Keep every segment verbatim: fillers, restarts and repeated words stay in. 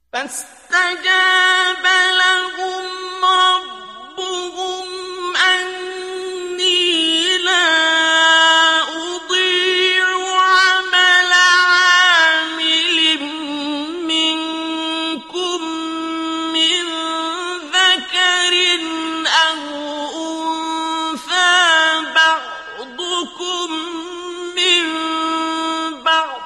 فاستجاب لهم ربهم أني لا أضيع عمل عامل منكم من ذكر أو أنثى بعضكم من بعض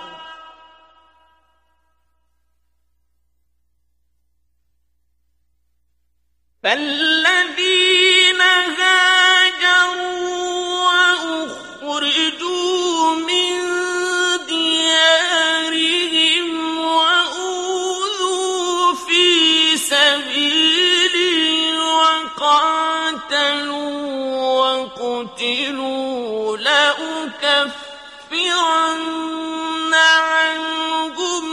فالذين هاجروا وأخرجوا من ديارهم وأوذوا في سبيلي وقاتلوا وقتلوا لأكفرن عنهم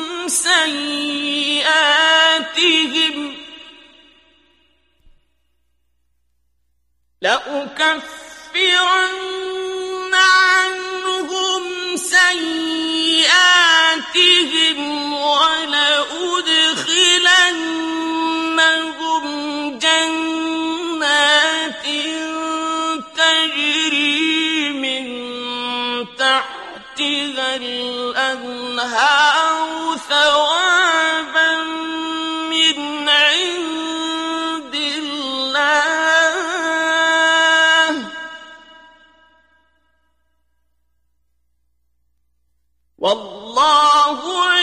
سيئاتهم لأكفرن عنهم سيئاتهم ولأدخلنهم جنات تجري من تحتها الأنهار ثوابا من عند الله والله